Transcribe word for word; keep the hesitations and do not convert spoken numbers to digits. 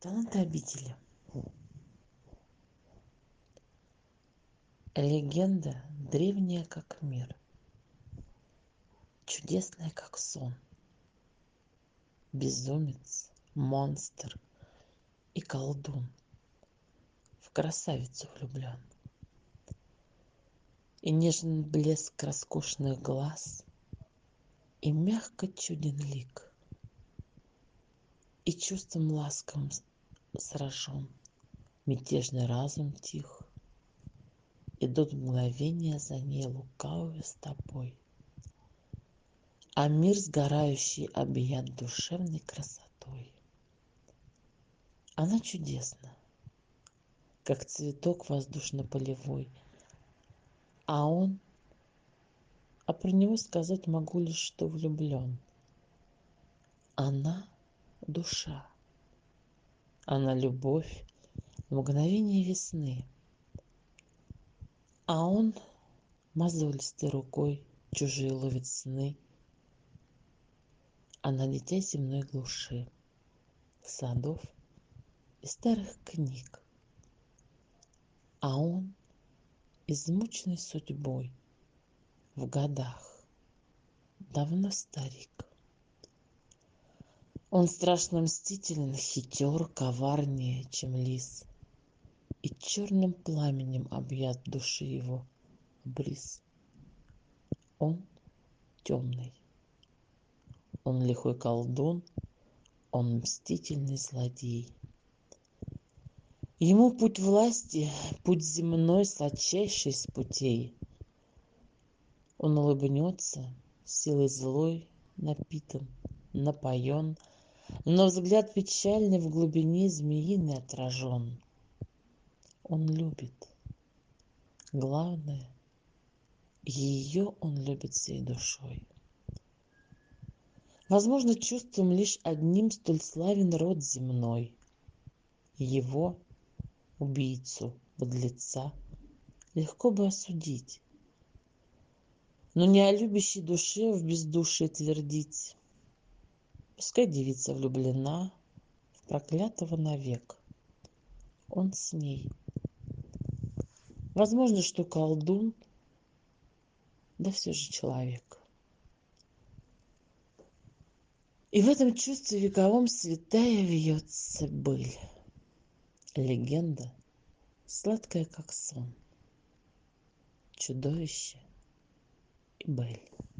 Таланты обители. Легенда древняя, как мир, чудесная, как сон. Безумец, монстр и колдун в красавицу влюблен. И нежный блеск роскошных глаз, и мягко чуден лик, и чувством ласковым сражен мятежный разум тих. Идут мгновения за ней лукавые стопой, а мир сгорающий объят душевной красотой. Она чудесна, как цветок воздушно-полевой, а он, а про него сказать могу лишь, что влюблен. Она — душа, она — любовь в мгновение весны, а он мозолистой рукой чужие ловит сны. Она — дитя земной глуши, садов и старых книг, а он, измученный судьбой, в годах, давно старик. Он страшно мстителен, хитер, коварнее, чем лис, и черным пламенем объят души его бриз. Он темный, он лихой колдун, он мстительный злодей. Ему путь власти, путь земной, сладчайший из путей. Он улыбнется, силой злой напитан, напоен, но взгляд печальный в глубине змеиный отражен. Он любит. Главное, ее он любит всей душой. Возможно, чувством лишь одним столь славен род земной. Его, убийцу, подлеца, легко бы осудить, но не о любящей душе в бездушии твердить. Пускай девица влюблена в проклятого навек. Он с ней. Возможно, что колдун, да все же человек. И в этом чувстве вековом святая вьется быль. Легенда, сладкая, как сон, чудовище и быль.